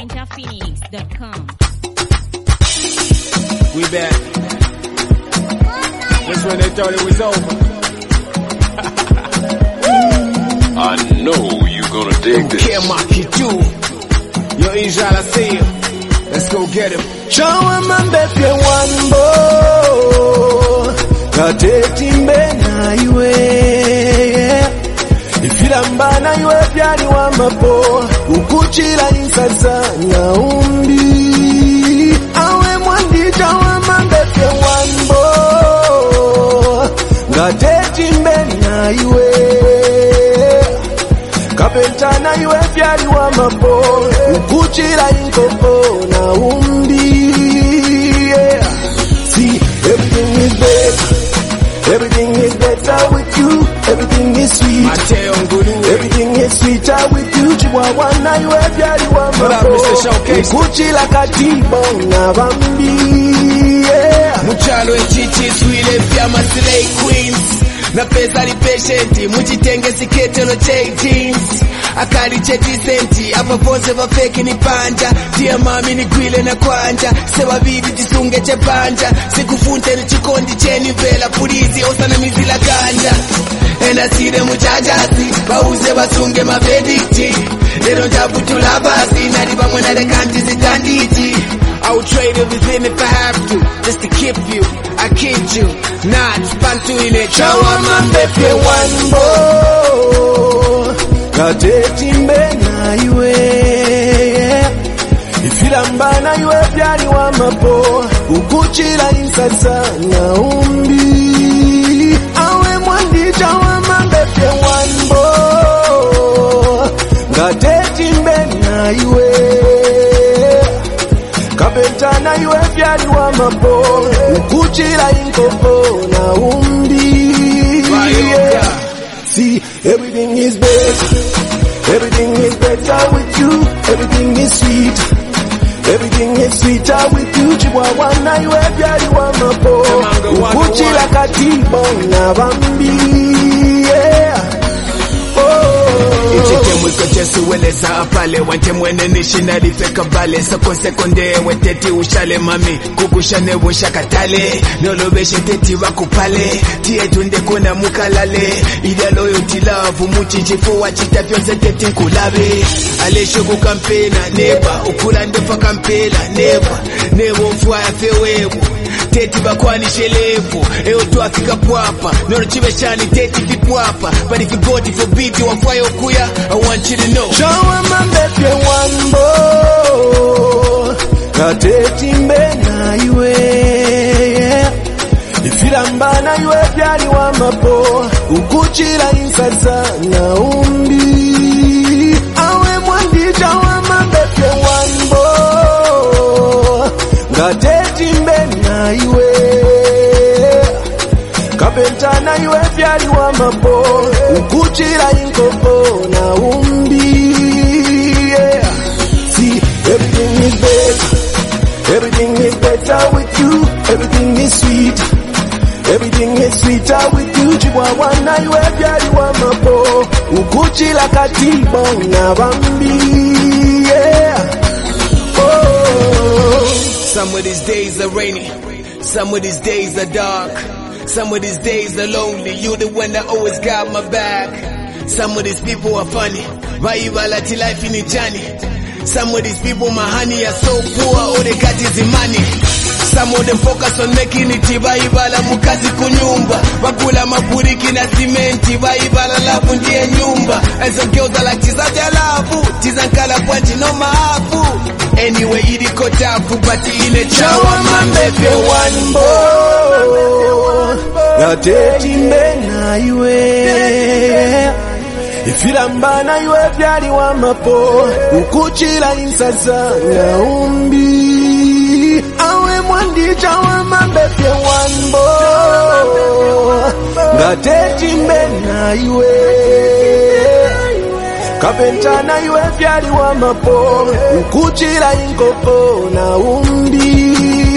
NinjaPhoenix.com. We back. Just when they thought it was over. I know you're gonna dig this. Yo, Injala see you. Let's go get him. Chawa mambepe wambo Kateti mbena iwe Ifilamba na iwe pyani wamapo Ukuchila insaza na umbi Awe mwandi chawa mambepe wambo Kateti mbena iwe Kapentana iwe pyani wamapo Ukuchila inkoko na umbi. See, everything is better. Everything is better with you. Everything is sweet. Everything is sweeter with you. Chihuahua na iwe vyari wa mapo. Ukuchila katibo na bambi. Muchalo echichi swile vyama slay queens. Na pesa li patient, muchitenge sikete no check jeans. Akali che decent, apa pose va fake ni panja. Tia mami ni gwile na kwanja. Sewa bidi tisunge che panja. Sikufunte ni chikondi cheni vela pulizi osana mizila ganja. And I see them muchajazi, bauze basunge mabedikti. They don't have to love us, nariba mwena de kanti zitanditi. I would trade everything if I have to, just to keep you. I kid you, not pantu in it. Chawa mambepe wambo Kateti mbena iwe Ifilamba na iwe pyani wamapo Ukuchila insaza na umbi Awe mwandi chawa mambepe wambo Kateti mbena iwe Kapentana iwe pyani wamapo Ukuchila inkoko na umbi. See, everything is better. Everything is better with you. Everything is sweet. Everything is sweeter with you. Chihuahua na iwe pyari wamapo Ukuchila katibo na bambi. Ichike mwiko jesu weleza apale Wante mwene nishina lifeka bale Soko sekonde weteti ushale mami Kukushane wushakatale Nolobeshe teti wakupale Tie tunde kuna mukalale Ida loyalty love Muchichifu wachita fyonse teti nkulabe Alesho kukampena neba Ukula ndofa kampela neba Nebo fwaya fewebu Teti bakwani shelevu Eo tuafika puapa Noro chive shani teti vipuapa But if you go to forbid you wafwayo kuya I want you to know Chawa mambepe wambo Kateti mbena iwe Ifilamba na iwe pyari wamapo Ukuchila insaza na umbi Awe mwandi chawa mambepe wambo Kateti mbena iwe Kapentana iwe pyari wamapo Ukuchila inkoko na umbi. See, everything is better. Everything is better with you. Everything is sweet. Everything is sweeter with you. Chihuahua na iwe pyari wamapo Ukuchila katibo na bambi. Some of these days are rainy, some of these days are dark, some of these days are lonely. You the one that always got my back. Some of these people are funny, Vaibalati life in journey. Some of these people, my honey, are so poor, all they got is the money. Some of them focus on making it, Vaibala mukazi kunyumba. Wakula mapuriki na simenti, Vaibala labu ndiye nyumba. And some girls are like, tizaja labu, tizankala kwanji no maafu. Anyway, idiko tafu, but ile chawa mambepe wambo Kateti mbena iwe Ifilamba na iwe pyari wamapo Ukuchila insaza na umbi Awe mwandi chawa mambepe wambo Kateti mbena iwe Kapentana iwe pyari wamapo Ukuchila inkoko na umbi.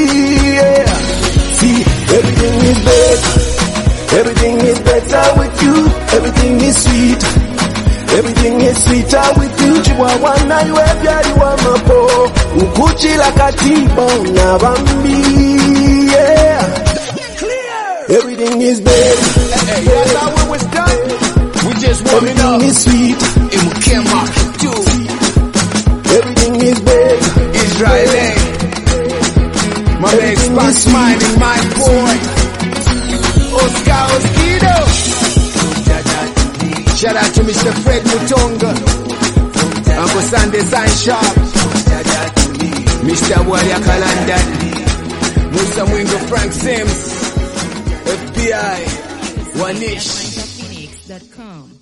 See, everything is better. Everything is better with you. Everything is sweet. Everything is sweeter with you. Chihuahua na iwe byari wa mapo. Ukuchila katibo na bambi. Yeah. Everything is better. Hey, that's how it was done. We just warming up. Everything is sweet. And we can't mark it too. Everything is better. Israeli. My man Spots mine and my boy. Oscar Oskido. Shout out to Mr. Fred Mutonga. Uncle Sunday Sign Sharp. Mr. Walia Kalandan. Musa Mwingo Frank Sims. FBI. Wanish. Phoenix.com